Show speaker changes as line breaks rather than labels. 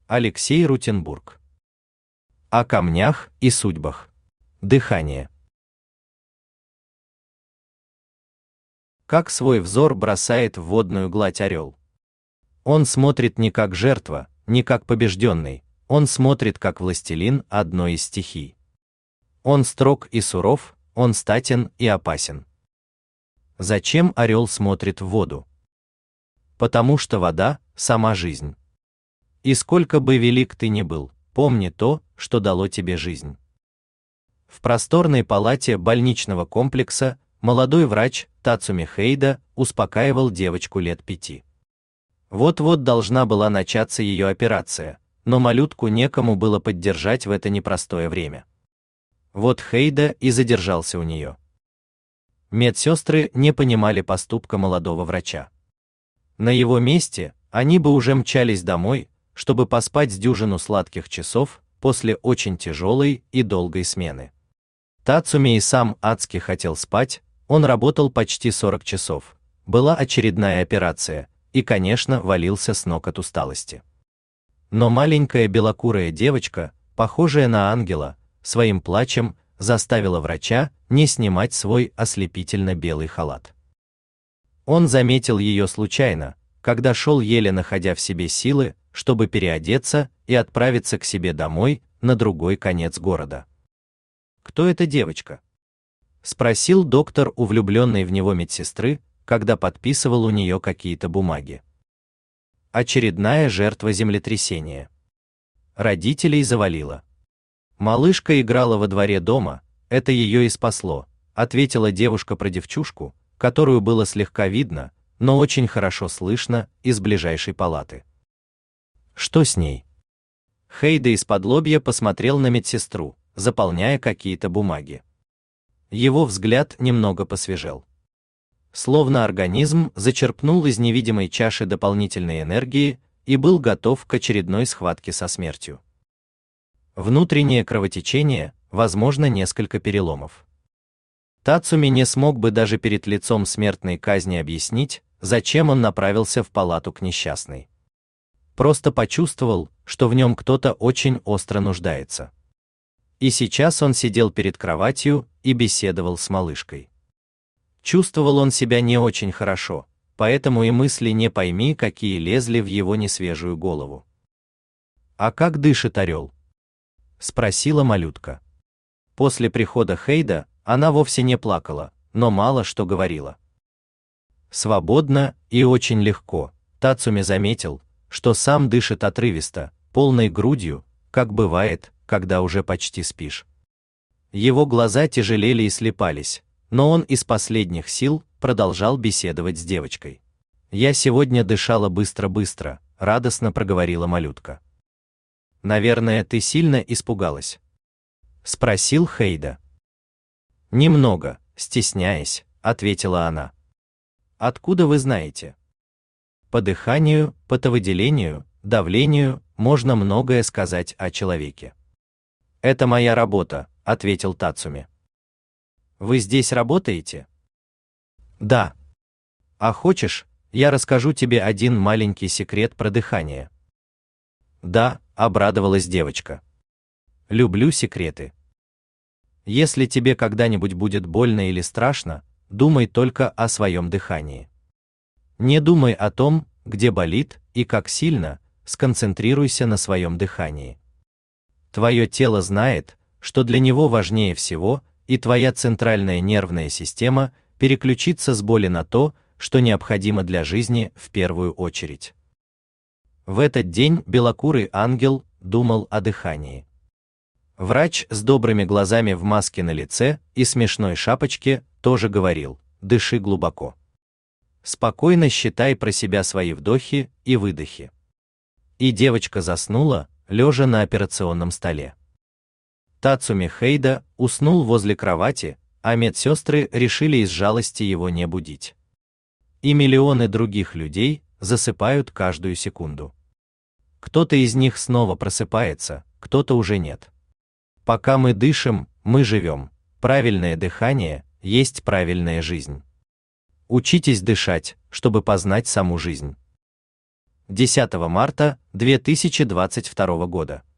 Алексей Рутенбург. О камнях и судьбах. Дыхание. Как свой взор бросает в водную гладь орел. Он смотрит не как жертва, не как побежденный, он смотрит как властелин одной из стихий. Он строг и суров, он статен и опасен. Зачем орел смотрит в воду? Потому что вода – сама жизнь. И сколько бы велик ты ни был, помни то, что дало тебе жизнь. В просторной палате больничного комплекса молодой врач Тацуми Хейда успокаивал девочку лет 5. Вот-вот должна была начаться ее операция, но малютку некому было поддержать в это непростое время. Вот Хейда и задержался у нее. Медсестры не понимали поступка молодого врача. На его месте они бы уже мчались домой, чтобы поспать с дюжину сладких часов после очень тяжелой и долгой смены. Тацуми и сам адски хотел спать, он работал почти 40 часов, была очередная операция, и, конечно, валился с ног от усталости. Но маленькая белокурая девочка, похожая на ангела, своим плачем заставила врача не снимать свой ослепительно-белый халат. Он заметил ее случайно, когда шел, еле находя в себе силы, чтобы переодеться и отправиться к себе домой на другой конец города. «Кто эта девочка?» — спросил доктор у влюбленной в него медсестры, когда подписывал у нее какие-то бумаги. Очередная жертва землетрясения. Родителей завалило. Малышка играла во дворе дома, это ее и спасло, ответила девушка про девчушку, которую было слегка видно, но очень хорошо слышно из ближайшей палаты. Что с ней? Хейда из-подлобья посмотрел на медсестру, заполняя какие-то бумаги. Его взгляд немного посвежел. Словно организм зачерпнул из невидимой чаши дополнительной энергии и был готов к очередной схватке со смертью. Внутреннее кровотечение, возможно, несколько переломов. Тацуми не смог бы даже перед лицом смертной казни объяснить, зачем он направился в палату к несчастной. Просто почувствовал, что в нем кто-то очень остро нуждается. И сейчас он сидел перед кроватью и беседовал с малышкой. Чувствовал он себя не очень хорошо, поэтому и мысли не пойми какие лезли в его несвежую голову. «А как дышит орел?» — спросила малютка. После прихода Хейда она вовсе не плакала, но мало что говорила. Свободно и очень легко. Тацуми заметил, что сам дышит отрывисто, полной грудью, как бывает, когда уже почти спишь. Его глаза тяжелели и слепались, но он из последних сил продолжал беседовать с девочкой. «Я сегодня дышала быстро-быстро», — радостно проговорила малютка. «Наверное, ты сильно испугалась?» — спросил Хейда. «Немного, стесняясь», — ответила она. «Откуда вы знаете?» По дыханию, потовыделению, давлению можно многое сказать о человеке. «Это моя работа», — ответил Тацуми. «Вы здесь работаете?» «Да». «А хочешь, я расскажу тебе один маленький секрет про дыхание?» «Да», — обрадовалась девочка. «Люблю секреты. Если тебе когда-нибудь будет больно или страшно, думай только о своем дыхании. Не думай о том, где болит и как сильно, сконцентрируйся на своем дыхании. Твое тело знает, что для него важнее всего, и твоя центральная нервная система переключится с боли на то, что необходимо для жизни в первую очередь». В этот день белокурый ангел думал о дыхании. Врач с добрыми глазами в маске на лице и смешной шапочке тоже говорил: «Дыши глубоко. Спокойно считай про себя свои вдохи и выдохи». И девочка заснула, лежа на операционном столе. Тацуми Хейда уснул возле кровати, а медсестры решили из жалости его не будить. И миллионы других людей засыпают каждую секунду. Кто-то из них снова просыпается, кто-то уже нет. Пока мы дышим, мы живем. Правильное дыхание есть правильная жизнь. Учитесь дышать, чтобы познать саму жизнь. 10 марта 2022 года.